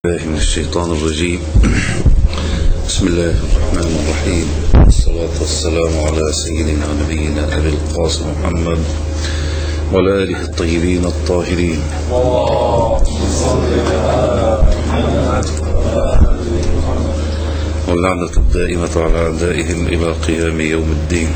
من الشيطان الرجيم. بسم الله الرحمن الرحيم، والصلاة والسلام على سيدنا ونبينا أبي القاسم محمد وعلى آله الطيبين الطاهرين. واللعنة الدائمة على أعدائهم إلى قيام يوم الدين.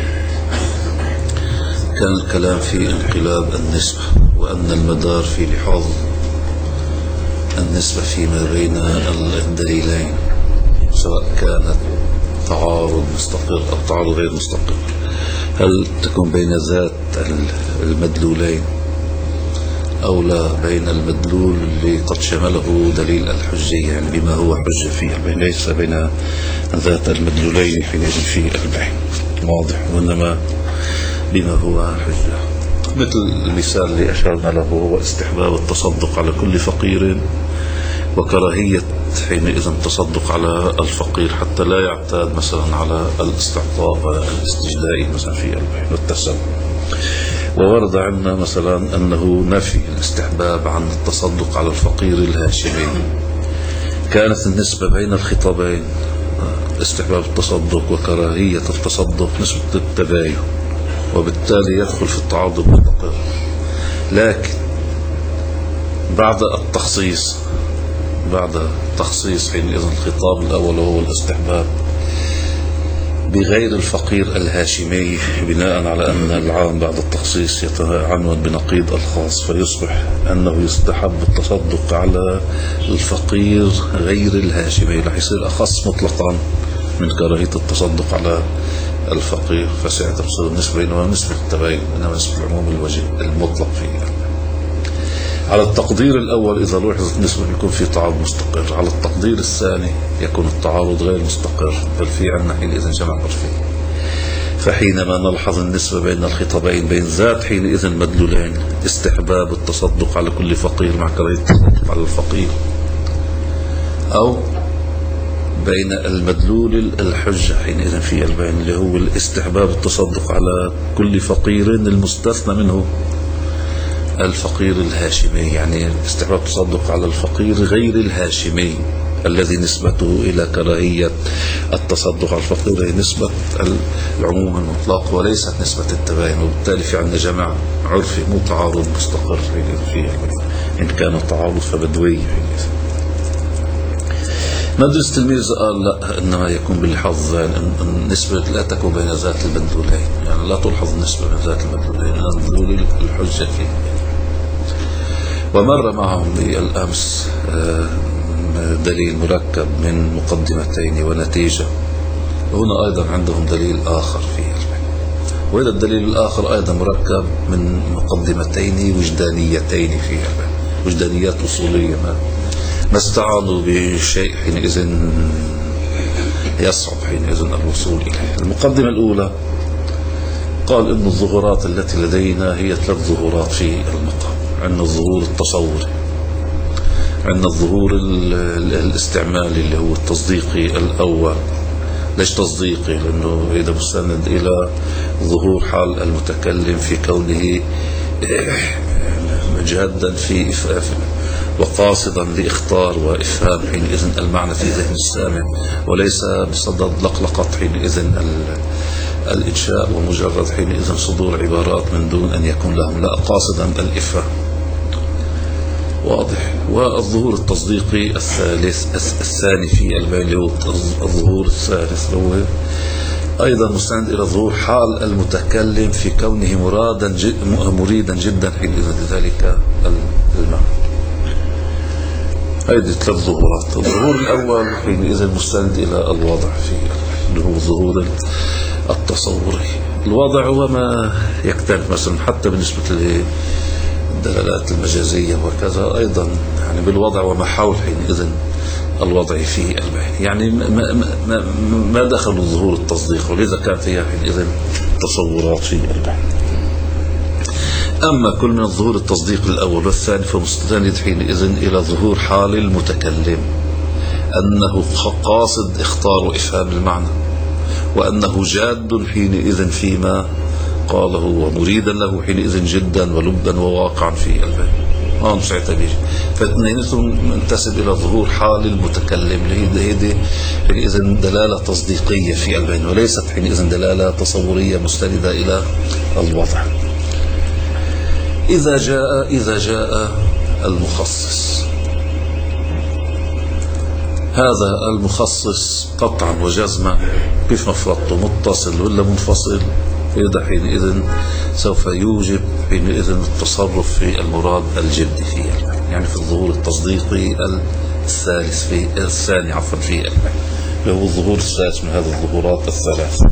كان الكلام في انقلاب النسبة، وأن المدار في لحاظ النسبة فيما بين الدليلين، سواء كانت تعارض مستقر أو تعارض غير مستقر، هل تكون بين ذات المدلولين أو لا بين المدلول اللي قد شمله دليل الحجية، يعني بما هو حجة فيه، ليس بين ذات المدلولين حينئذ في البحث واضح، وإنما بما هو حجة. مثل المثال اللي أشرنا له هو استحباب التصدق على كل فقير، وكراهية حينئذ التصدق على الفقير حتى لا يعتاد مثلا على الاستعطاء الاستجدائي مثلا في البحث والتسلم. وورد عندنا مثلا أنه نفي الاستحباب عن التصدق على الفقير الهاشمي. كانت النسبة بين الخطابين استحباب التصدق وكراهية التصدق نسبة التباين، وبالتالي يدخل في التعارض المستقر. لكن بعد تخصيص حينئذ الخطاب الأول وهو الاستحباب بغير الفقير الهاشمي، بناء على أن العام بعد التخصيص يتعنون بنقيض الخاص، فيصبح أنه يستحب التصدق على الفقير غير الهاشمي، رح يصير أخص مطلقا من كراهية التصدق على الفقير. فساعتها تصير النسبة بينما نسبة التباين، إنما نسبة العموم الوجه المطلق فيه. على التقدير الأول إذا لوحظت النسبة يكون في تعارض مستقر، على التقدير الثاني يكون التعارض غير مستقر، بل في عندنا حينئذ جمع عرفي. فحينما نلحظ النسبة بين الخطابين بين ذات حينئذ مدلولين، استحباب التصدق على كل فقير مع كراهية التصدق على الفقير، أو بين المدلول الحجة حينئذ في البين اللي هو الاستحباب التصدق على كل فقير المستثنى منه الفقير الهاشمي، يعني استحباب التصدق على الفقير غير الهاشمي الذي نسبته إلى كراهية التصدق على الفقير هي نسبة العموم المطلق وليست نسبة التباين. وبالتالي في عندنا جمع عرفي مو تعارض مستقر فيه. إن كان تعارض فبدوي. مدرسة التلميذ قال لا، إنما يكون بالحظ، يعني النسبة لا تكون بين ذات المدلولين، يعني لا تلحظ النسبة بين ذات المدلولين، المدلول الحجة فيه. ومر معهم بالأمس دليل مركب من مقدمتين ونتيجة، وهنا أيضا عندهم دليل آخر فيه، وإذا الدليل الآخر أيضا مركب من مقدمتين وجدانيتين فيه، وجدانيات أصولية ما استعانوا بشيء حينئذ يصعب حينئذ الوصول إليه. المقدمة الأولى قال إن الظهورات التي لدينا هي 3 ظهورات في المقام. عندنا الظهور التصوري، عندنا الظهور الاستعمالي اللي هو التصديقي الأول. ليش تصديقي؟ لأنه إذا مستند إلى ظهور حال المتكلم في كونه مجهدا في وقاصدا لإخطار وإفهام حينئذ المعنى في ذهن السامع، وليس بصدد لقلقة حينئذ الإنشاء ومجرد حينئذ صدور عبارات من دون أن يكون لهم لا قاصدا الإفهام. واضح. والظهور التصديقي الثاني في البين هو الظهور الثالث، هو أيضا مستند إلى ظهور حال المتكلم في كونه مريدا جدا حينئذ لذلك المعنى. هذه 3 ظهورات. الظهور الأول حينئذ مستند إلى الوضع فيه، اللي هو الظهور التصوري. الوضع هو ما يختلف مثلا حتى بالنسبة للدلالات المجازية وكذا، أيضا يعني بالوضع وما حول حينئذ الوضع فيه البحث، يعني ما دخل الظهور التصديق، ولذا كانت هي حينئذ تصورات في البحث. أما كل من الظهور التصديق الأول والثاني فمستند حينئذ إلى ظهور حال المتكلم أنه قاصد إخطار وإفهام المعنى، وأنه جاد حينئذ فيما قاله، ومريدا له حينئذ جدا ولبا وواقعا في البين. مش ساعتها بيجي. فاثنيناتهم منتسب إلى ظهور حال المتكلم اللي هي إذن دلالة تصديقية في البين، وليست حينئذ دلالة تصورية مستندة إلى الوضع. إذا جاء المخصص، هذا المخصص قطعا وجزما كيف مفرطه متصل ولا منفصل، فإذا حينئذ سوف يوجب حينئذ التصرف في المراد الجدي فيه، يعني في الظهور التصديقي الثاني في البيع، اللي هو الظهور الثالث من هذه الظهورات الثلاث.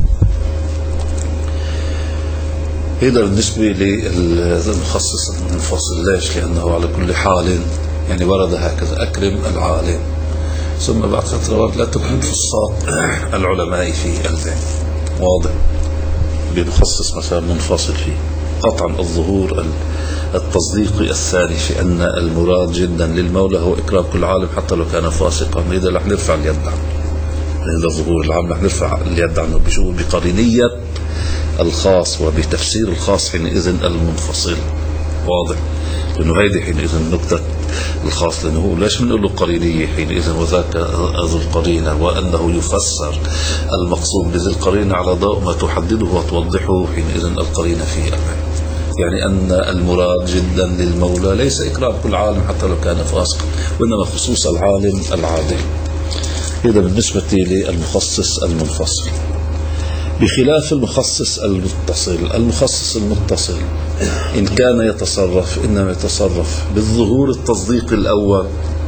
هذا بالنسبة للمخصص المنفصل. ليش؟ لأنه على كل حال يعني ورد هكذا: أكرم العالم، ثم بعد فترة ورد: لا تكرم فصاط العلماء في البيع. واضح؟ بنخصص مثلا منفصل فيه قطعا الظهور التصديقي الثاني في أن المراد جدا للمولى هو إكرام كل عالم حتى لو كان فاسقا. إذا رح نرفع اليد عنه، هذا الظهور العام رح نرفع اليد عنه بقرينية الخاص وبتفسير الخاص حينئذ المنفصل. واضح؟ لأنه هيدي حينئذ نكتة الخاص، لأنه ليش بنقول له قرينية حينئذ وذاك ذو القرينة، وأنه يفسر المقصود بذي القرينة على ضوء ما تحدده وتوضحه حينئذ القرينة في البيع. يعني أن المراد جدا للمولى ليس إكرام كل عالم حتى لو كان فاسقا، وإنما خصوص العالم العادل. هذا بالنسبة للمخصص المنفصل، بخلاف المخصص المتصل. المخصص المتصل إن كان يتصرف إنما يتصرف بالظهور التصديق الأول.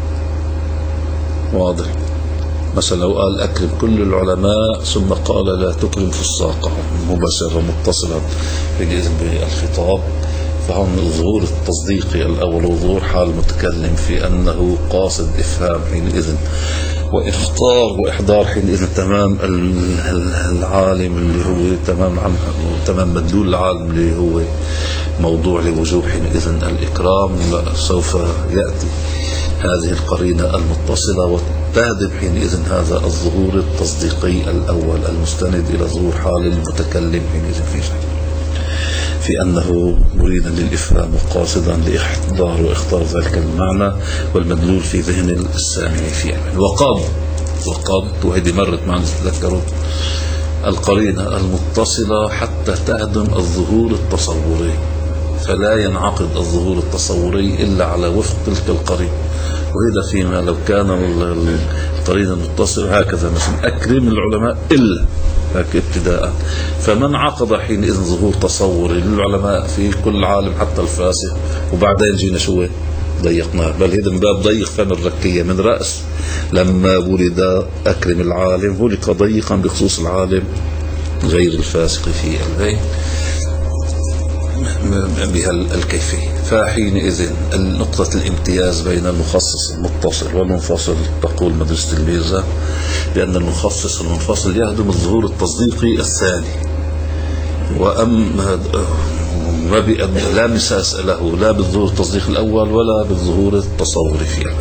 واضح؟ مثلا لو قال أكرم كل العلماء ثم قال لا تكرم فساقهم مباشرة متصلا بالخطاب، فهم الظهور التصديقي الأول وظهور حال المتكلم في أنه قاصد إفهام حينئذ وإخطار وإحضار حينئذ تمام العالم اللي هو تمام مدلول العالم اللي هو موضوع لوجوب حينئذ الإكرام. سوف يأتي هذه القرينة المتصلة وتهدم حينئذ هذا الظهور التصديقي الأول المستند إلى ظهور حال المتكلم حينئذ في أنه مريدا للإفهام وقاصدا لإحضار وإخطار ذلك المعنى والمدلول في ذهن السامع في أمن. وقد وهذه مرت معنا تذكروا القرينة المتصلة حتى تهدم الظهور التصوري، فلا ينعقد الظهور التصوري إلا على وفق تلك القرينة. وهذا فيما لو كان القرينة المتصلة هكذا مثلا أكرم العلماء إلا هيك ابتداء، فمن عقد حينئذ ظهور تصوري للعلماء في كل عالم حتى الفاسق، وبعدين جينا شو ضيقناه، بل هذا من باب ضيق فم الركية من رأس. لما ولد أكرم العالم ولد ضيقا بخصوص العالم غير الفاسق في البيت بها الكيفية. فحينئذ نقطة الامتياز بين المخصص المتصل والمنفصل تقول مدرسة الميزة بأن المخصص المنفصل يهدم الظهور التصديقي الثاني، وأما لا مساس له لا بالظهور التصديقي الأول ولا بالظهور التصوري فيه.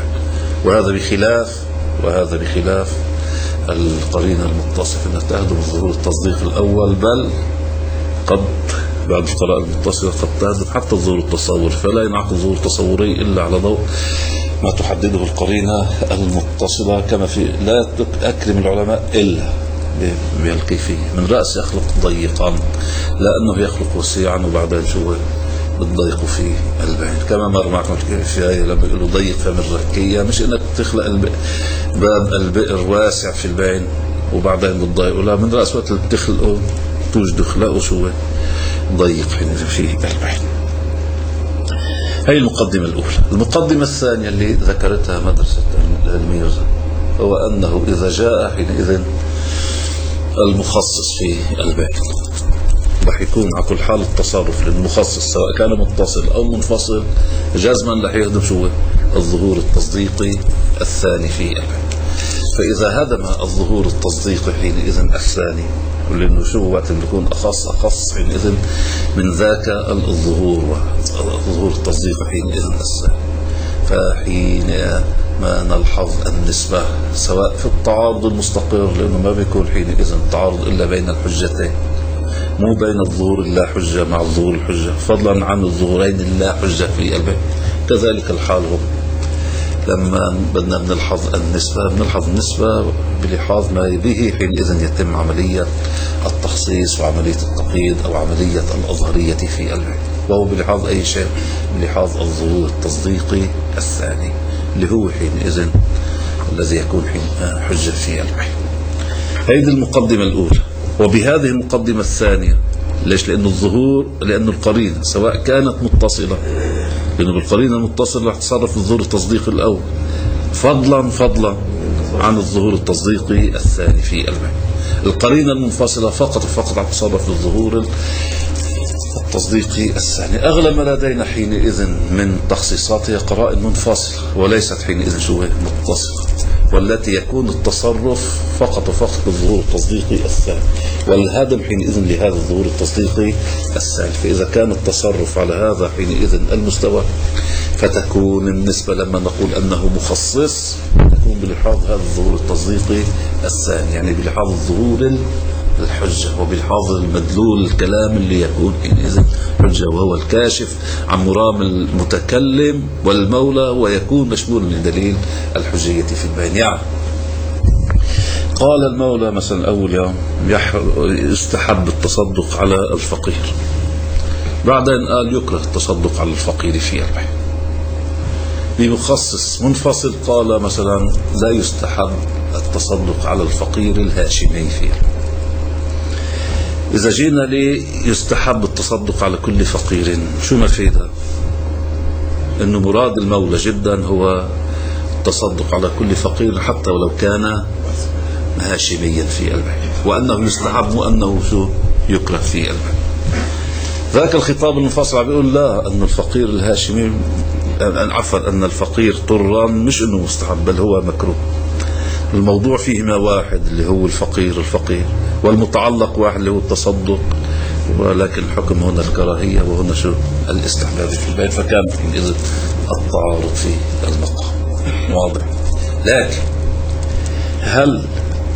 وهذا بخلاف القرينة المتصلة أنها تهدم الظهور التصديقي الأول، بل قد بعد القراءة المتصلة قد تهدم حتى الظهور التصوري، فلا ينعقد الظهور التصوري إلا على ضوء ما تحدده القرينة المتصلة، كما في لا أكرم العلماء إلا بهالكيفية. من رأس يخلق ضيقا، لا أنه يخلق وسيعا وبعدين شو بتضيق فيه البين. كما مر معكم في آية لما يقولوا ضيق فم الركية، مش إنك تخلق باب البئر واسع في البين وبعدين بتضيقه، لا، من رأس وقت اللي بتخلقه توجد خلقه شو ضيق فيه البين. هي المقدمة الأولى. المقدمة الثانية اللي ذكرتها مدرسة الميرزا هو أنه إذا جاء حينئذ المخصص في البيت رح يكون على كل حال التصرف للمخصص سواء كان متصل أو منفصل جزما رح يهدم شو الظهور التصديقي الثاني في البيت. فإذا هدم الظهور التصديقي حينئذ الثاني، لأنه شو وقت اللي يكون أخص حينئذ من ذاك الظهور التصديقي حينئذ الثاني، فحين ما نلحظ النسبة سواء في التعارض المستقر، لأنه ما بيكون حينئذ تعارض إلا بين الحجتين، مو بين الظهور اللا حجة مع الظهور الحجة، فضلا عن الظهورين اللا حجة في البيت، كذلك الحال هو لما بدنا بنلحظ النسبة بلحاظ ما به حينئذ يتم عملية التخصيص وعملية التقييد أو عملية الأظهرية في العلم، وهو بلحاظ أي شيء؟ بلحاظ الظهور التصديقي الثاني اللي هو حينئذ الذي يكون حجة في العلم. هذه المقدمة الأولى. وبهذه المقدمة الثانية، ليش؟ لأنه القرينة سواء كانت متصلة، لأنه بالقرينة المتصلة رح تصرف الظهور التصديقي الأول فضلا عن الظهور التصديقي الثاني في العلم. القرينة المنفصلة فقط رح تصرف الظهور التصديقي الثاني. أغلب ما لدينا حينئذ من تخصيصاتها قرائن منفصلة وليست حينئذ متصلة، والتي يكون التصرف فقط بالظهور التصديقي الثاني، والهدم حينئذ لهذا الظهور التصديقي الثاني. فإذا كان التصرف على هذا حينئذ المستوى، فتكون النسبة لما نقول أنه مخصص تكون بلحاظ هذا الظهور التصديقي الثاني، يعني بلحاظ الظهور الحجة وبلحاظ المدلول الكلام اللي يكون حينئذ حجة، وهو الكاشف عن مرام المتكلم والمولى، ويكون مشمولا لدليل الحجية في البيان. يعني قال المولى مثلا أول يوم يستحب التصدق على الفقير، بعدين قال يكره التصدق على الفقير في البيان. بمخصص منفصل قال مثلا لا يستحب التصدق على الفقير الهاشمي في البيان. إذا جينا لي يستحب التصدق على كل فقير، شو مفيدها؟ إنه مراد المولى جدا هو التصدق على كل فقير حتى ولو كان هاشميا في البيت، وأنه يستحب وأنه شو يكره في البيت. ذاك الخطاب المنفصل بيقول لا، أن الفقير الهاشمي عفوا أن الفقير طرا مش إنه مستحب بل هو مكروه. الموضوع فيهما واحد اللي هو الفقير، والمتعلق واحد اللي هو التصدق، ولكن الحكم هنا الكراهية وهنا شو الاستحباب في البيت، فكان حينئذ التعارض في المقام واضح. لكن هل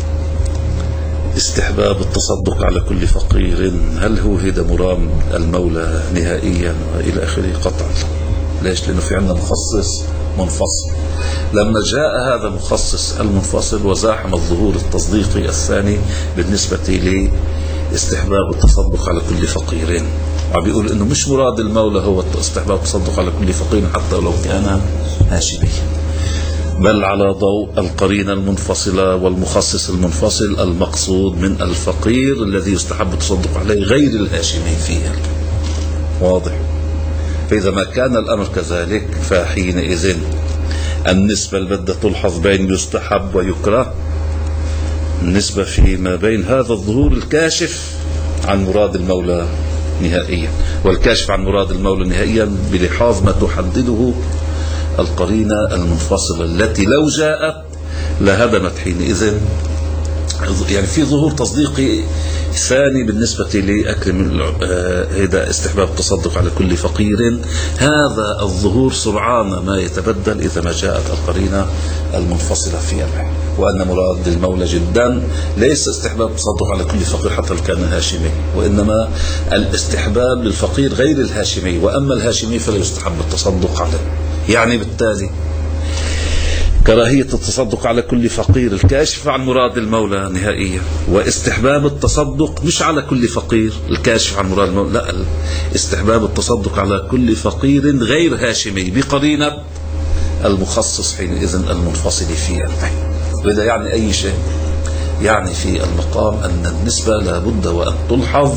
استحباب التصدق على كل فقير هل هو هذا مرام المولى نهائيا وإلى آخره؟ قطعا. ليش؟ لأنه في عندنا مخصص منفصل. لما جاء هذا المخصص المنفصل وزاحم الظهور التصديقي الثاني بالنسبة لاستحباب التصدق على كل فقير، وبيقول انه مش مراد المولى هو استحباب التصدق على كل فقير حتى لو كان هاشمي، بل على ضوء القرينة المنفصلة والمخصص المنفصل المقصود من الفقير الذي يستحب التصدق عليه غير الهاشمي فيه. واضح؟ فإذا ما كان الأمر كذلك فحينئذ النسبة اللي بدها تلحظ بين يستحب ويكره النسبة فيما بين هذا الظهور الكاشف عن مراد المولى نهائيا، والكاشف عن مراد المولى نهائيا بلحاظ ما تحدده القرينة المنفصلة التي لو جاءت لهدمت حينئذ، يعني في ظهور تصديقي ثاني بالنسبة لأكرم هذا استحباب التصدق على كل فقير. هذا الظهور سرعان ما يتبدل إذا ما جاءت القرينة المنفصلة في العلم، وأن مراد المولى جدا ليس استحباب التصدق على كل فقير حتى لو كان هاشمي، وإنما الاستحباب للفقير غير الهاشمي، وأما الهاشمي فلا يستحب التصدق عليه. يعني بالتالي كراهية التصدق على كل فقير الكاشف عن مراد المولى نهائيا، واستحباب التصدق مش على كل فقير الكاشف عن مراد المولى، لا، استحباب التصدق على كل فقير غير هاشمي بقرينة المخصص حينئذ المنفصل في البيت. وإذا يعني أي شيء، يعني في المقام أن النسبة لابد وأن تلحظ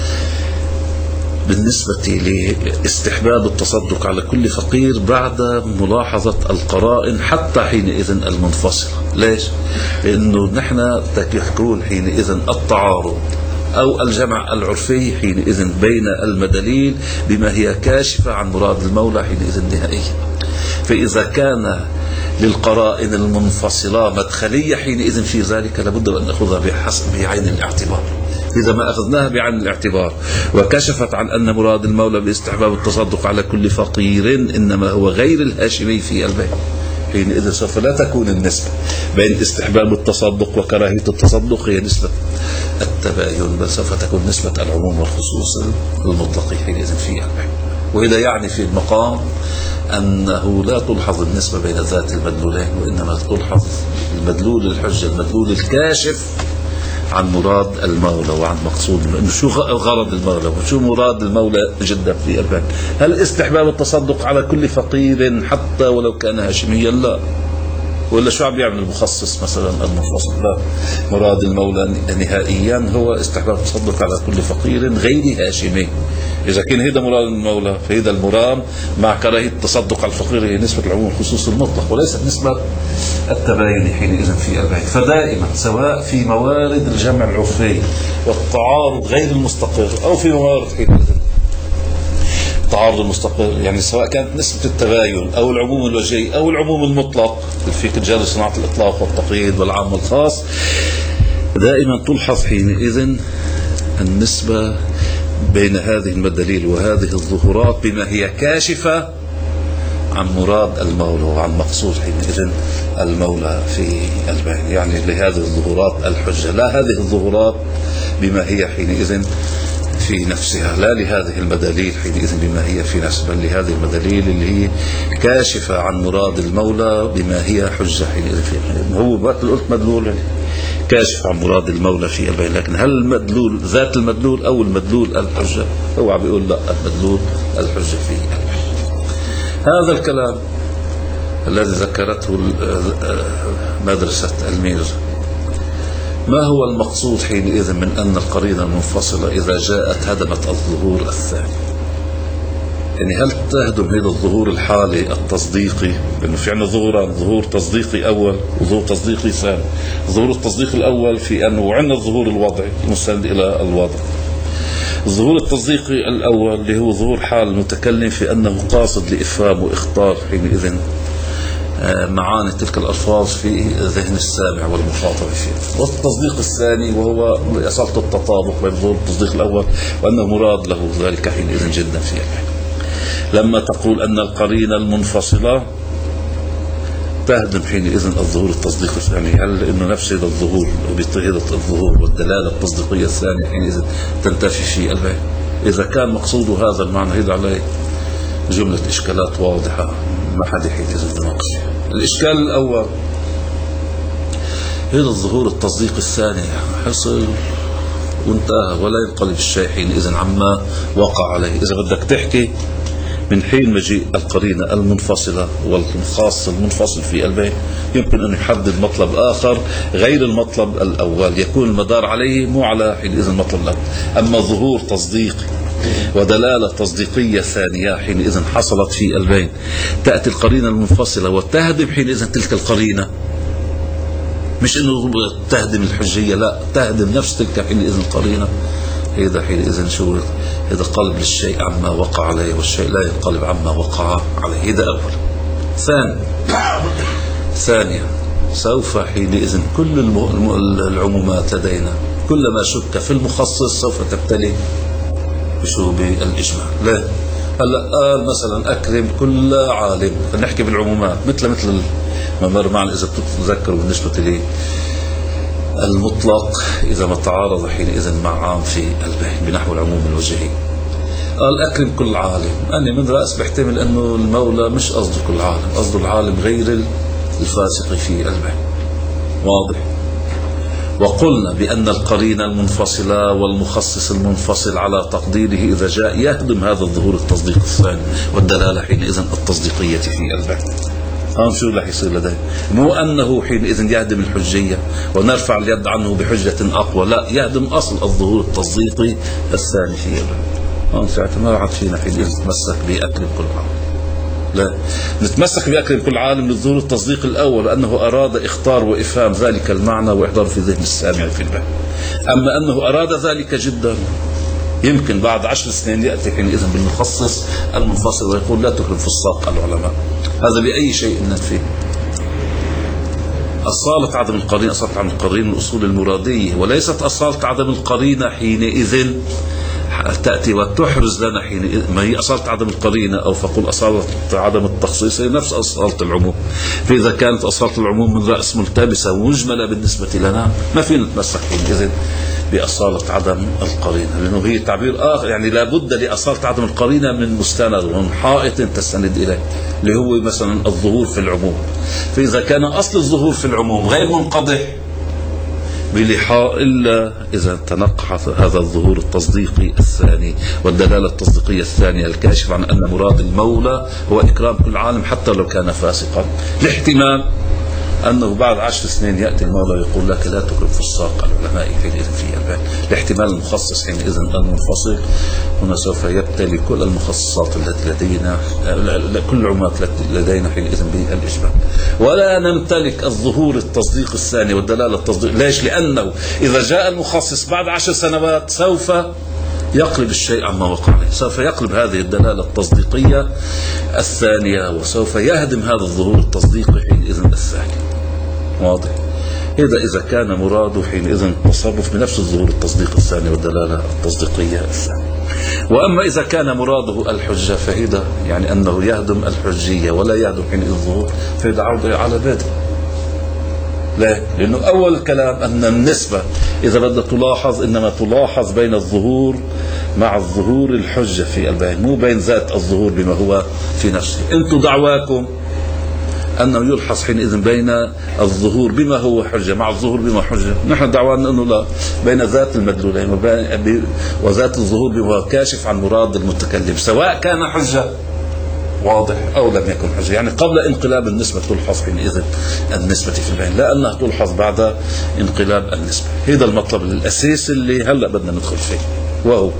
بالنسبة لاستحباب التصدق على كل فقير بعد ملاحظة القرائن حتى حينئذ المنفصلة. ليش؟ لأنه نحن يحكون حينئذ التعارض أو الجمع العرفي حينئذ بين المدليل بما هي كاشفة عن مراد المولى حينئذ نهائيا. فإذا كان للقرائن المنفصلة مدخلية حينئذ في ذلك لابد أن نأخذها بعين الاعتبار. إذا ما أخذناها بعين الاعتبار وكشفت عن أن مراد المولى باستحباب التصدق على كل فقير إنما هو غير الهاشمي في البيت، حينئذ سوف لا تكون النسبة بين استحباب التصدق وكراهية التصدق هي نسبة التباين، بل سوف تكون نسبة العموم والخصوص المطلق حينئذ في البيت. وإذا يعني في المقام أنه لا تلحظ النسبة بين ذات المدلولين، وإنما تلحظ المدلول الحجة، المدلول الكاشف عن مراد المولى وعن مقصود إنه شو غرض المولى وشو مراد المولى جدا في البيان. هل استحباب التصدق على كل فقير حتى ولو كان هاشميا؟ لا. ولا شو عم يعمل المخصص مثلا المنفصل؟ لا، مراد المولى نهائيا هو استحباب التصدق على كل فقير غير هاشمي. إذا كان هذا مراد المولى فهذا المرام مع كراهية التصدق على الفقير هي نسبة العموم الخصوص المطلق وليست نسبة التباين حينئذ في البيان. فدائما سواء في موارد الجمع العرفي والتعارض غير المستقر أو في موارد حينئذ التعارض المستقر، يعني سواء كانت نسبة التباين أو العموم الوجهي أو العموم المطلق في رجال صناعة الإطلاق والتقييد والعام والخاص، دائما تلحظ حينئذ النسبة بين هذه المدليل وهذه الظهورات بما هي كاشفة عن مراد المولى وعن مقصود حينئذ المولى في البيان. يعني لهذه الظهورات الحجة، لا هذه الظهورات بما هي حينئذ في نفسها، لا لهذه المدليل حينئذ بما هي في نفسها، بل لهذه المدليل اللي هي كاشفة عن مراد المولى بما هي حجة حينئذ فيها. هو قلت مدلول كاشف عن مراد المولى في البيان، لكن هل المدلول ذات المدلول أو المدلول الحجة؟ هو عم بيقول لا، المدلول الحجة في البيان. هذا الكلام الذي ذكرته مدرسة الميرزا، ما هو المقصود حينئذ من أن القرينة المنفصلة إذا جاءت هدمت الظهور الثاني؟ يعني هل تهدم هذا الظهور الحالي التصديقي؟ لأنه في عندنا ظهوران، ظهور تصديقي أول وظهور تصديقي ثاني. ظهور التصديق الأول في أنه عندنا الظهور الوضعي المستند إلى الوضع. الظهور التصديقي الأول اللي هو ظهور حال المتكلم في أنه قاصد لإفهام وإخطار حينئذ معاني تلك الألفاظ في ذهن السامع والمخاطب فيه. والتصديق الثاني وهو أصالة التطابق بين ظهور التصديق الأول وأنه مراد له ذلك حينئذ جدا في الحين. لما تقول أن القرينة المنفصلة تهدم حينئذ الظهور التصديقي الثاني، هل إنه نفس هذا الظهور وبطهيرة الظهور والدلالة التصديقية الثانية حينئذ تنتفي في البيان؟ إذا كان مقصود هذا المعنى هذا عليه جملة إشكالات واضحة ما حد حينئذ بناقش. الإشكال الأول، هذا الظهور التصديقي الثاني حصل وانتهى ولا ينقلب الشيء حينئذ عما وقع عليه. إذا بدك تحكي من حين مجيء القرينة المنفصلة والخاص المنفصل في البيان يمكن أن يحدد مطلب آخر غير المطلب الأول يكون المدار عليه مو على حينئذ المطلب الأول. أما ظهور تصديقي ودلالة تصديقية ثانية حينئذ حصلت في البيان، تأتي القرينة المنفصلة وتهدم حينئذ تلك القرينة، مش أنه تهدم الحجية، لا، تهدم نفس تلك حينئذ القرينة. هذا حينئذ شو هذا قلب للشيء عما وقع عليه، والشيء لا ينقلب عما وقع عليه. هذا أول. ثانيا سوف حينئذ كل العمومات لدينا كلما شك في المخصص سوف تبتلي بشو بالإجماع. لا هلا قال مثلا أكرم كل عالم، نحكي بالعمومات مثل ما مر معنا إذا بتتذكروا بالنسبة لي المطلق إذا ما تعارض حينئذ مع عام في البيان بنحو العموم الوجهي. قال أكرم كل عالم، أنا من رأس بحتمل أنه المولى مش قصده كل عالم، قصده العالم غير الفاسق في البيان. واضح؟ وقلنا بأن القرينة المنفصلة والمخصص المنفصل على تقديره إذا جاء يهدم هذا الظهور التصديق الثاني والدلالة حينئذ التصديقية في البيان. شو رح يصير لديه؟ مو أنه حينئذ يهدم الحجية ونرفع اليد عنه بحجة أقوى، لا، يهدم أصل الظهور التصديقي الثاني في البيان. ساعتها ما عاد فينا حينئذ نتمسك بأكرم كل عالم، لا، نتمسك بأكرم كل عالم للظهور التصديق الأول لأنه أراد إخطار وإفهام ذلك المعنى وإحضار في ذهن السامع في البيان. أما أنه أراد ذلك جدا يمكن بعد 10 سنين يأتي حينئذ بالمخصص المنفصل ويقول لا تكرم فساق العلماء. هذا بأي شيء ننفيه. أصالة عدم القرينة أصالة عدم القرينة الأصول المرادية، وليست أصالة عدم القرينة حينئذ تأتي وتحرز لنا حين ما هي أصالة عدم القرينة، أو فقل أصالة عدم التخصيص هي نفس أصالة العموم. فإذا كانت أصالة العموم من رأس ملتبسة ومجملة بالنسبة لنا ما فينا نتمسك حينئذ بأصالة عدم القرينة، لأنه هي تعبير آخر. يعني لابد لأصالة عدم القرينة من مستند ومن حائط تستند إليه، اللي هو مثلا الظهور في العموم. فإذا كان أصل الظهور في العموم غير منقضح بلحاء إلا إذا تنقح هذا الظهور التصديقي الثاني والدلالة التصديقية الثانية الكاشف عن أن مراد المولى هو إكرام كل عالم حتى لو كان فاسقا، لاحتمال أنه بعد 10 سنين يأتي المولى ويقول لك لا تكرم فساق العلماء حينئذ في البال. الاحتمال المخصص حينئذ المنفصل هنا سوف يبتلي كل المخصصات التي لدينا، كل العلومات التي لدينا حينئذ بالإجماع، ولا نمتلك الظهور التصديق الثاني والدلالة التصديق. ليش؟ لأنه إذا جاء المخصص بعد 10 سنوات سوف يقلب الشيء عما وقع عليه، سوف يقلب هذه الدلالة التصديقية الثانية وسوف يهدم هذا الظهور التصديقي حينئذ الثاني. واضح؟ إذا كان مراده حينئذ التصرف بنفس الظهور التصديق الثاني والدلالة التصديقية الثانية. وأما إذا كان مراده الحجة فهذا يعني أنه يهدم الحجية ولا يهدم حينئذ الظهور، فهذا عودة على بادئ. لا، لأنه أول كلام أن النسبة إذا بدأت تلاحظ إنما تلاحظ بين الظهور مع الظهور الحجة في البيان، مو بين ذات الظهور بما هو في نفسه. أنتم دعواكم أنه يلحظ حينئذ بين الظهور بما هو حجة مع الظهور بما حجة. نحن دعوانا أنه لا، بين ذات المدلولين وذات الظهور بما هو كاشف عن مراد المتكلم سواء كان حجة واضح أو لم يكن حجة. يعني قبل انقلاب النسبة تلحظ حينئذ النسبة في البيان، لا أنها تلحظ بعد انقلاب النسبة. هذا المطلب الأساسي اللي هلأ بدنا ندخل فيه، وهو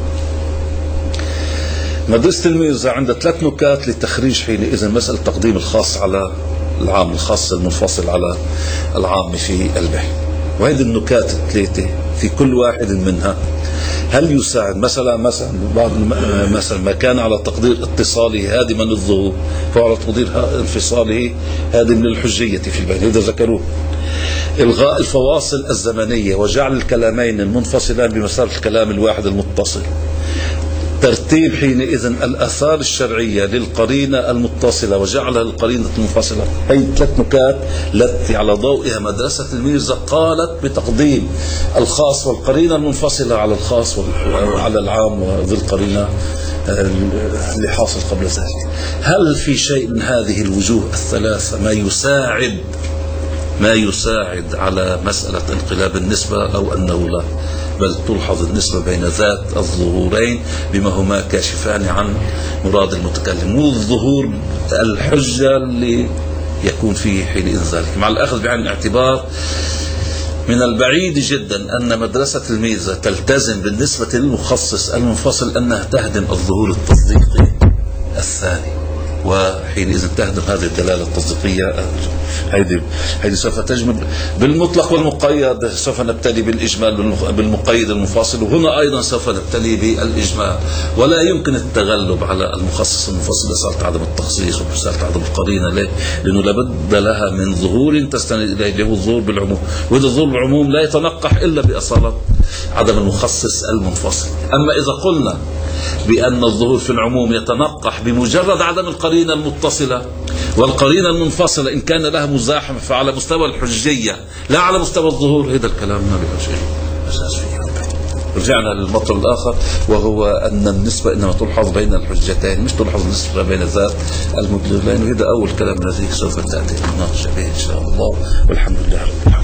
مدرسة الميزة عندها 3 نكات لتخريج حينئذ مسألة تقديم الخاص على العام، الخاص المنفصل على العام في البيان. وهذه النكات 3 في كل واحد منها هل يساعد مثلا بعض مثلا ما كان على تقدير اتصاله هذه من الظهور، فعلى تقدير انفصاله هذه من الحجية في البيان. إذا ذكروه إلغاء الفواصل الزمنية وجعل الكلامين المنفصلان بمسار الكلام الواحد المتصل، ترتيب حينئذ الآثار الشرعية للقرينة المتصلة وجعلها القرينة المنفصلة. هي 3 نكات التي على ضوئها مدرسة الميرزا قالت بتقديم الخاص والقرينة المنفصلة على الخاص وعلى العام وذي القرينة اللي حاصل قبل ذلك. هل في شيء من هذه الوجوه الثلاثة ما يساعد على مسألة انقلاب النسبة أو أنه لا؟ بل تلحظ النسبة بين ذات الظهورين بما هما كاشفان عن مراد المتكلم، والظهور الحجة اللي يكون فيه حينئذ ذلك، مع الأخذ بعين الاعتبار من البعيد جدا أن مدرسة الميزة تلتزم بالنسبة للمخصص المنفصل أنها تهدم الظهور التصديقي الثاني، وحينئذ تهدم هذه الدلالة التصديقية. هذه سوف تجمع بالمطلق والمقيد، سوف نبتلي بالإجمال بالمقيد المنفصل، وهنا أيضا سوف نبتلي بالإجمال. ولا يمكن التغلب على المخصص المنفصل بسالة عدم التخصيص وبسالة عدم القرينة. ليه؟ لأنه لابد لها من ظهور تستند إليه اللي هو الظهور بالعموم، وهذا الظهور بالعموم لا يتنقح إلا بأصالة عدم المخصص المنفصل. أما إذا قلنا بأن الظهور في العموم يتنقح بمجرد عدم القرينة المتصلة، والقرينة المنفصلة إن كان لها مزاحمة فعلى مستوى الحجية لا على مستوى الظهور، هذا الكلام ما له شيء أساس فيه. رجعنا للمطلب الآخر وهو أن النسبة إنما تلحظ بين الحجتين، مش تلحظ النسبة بين ذات المدلولين. وهذا أول كلام الذي سوف تأتي المناقشة به إن شاء الله، والحمد لله رب العالمين.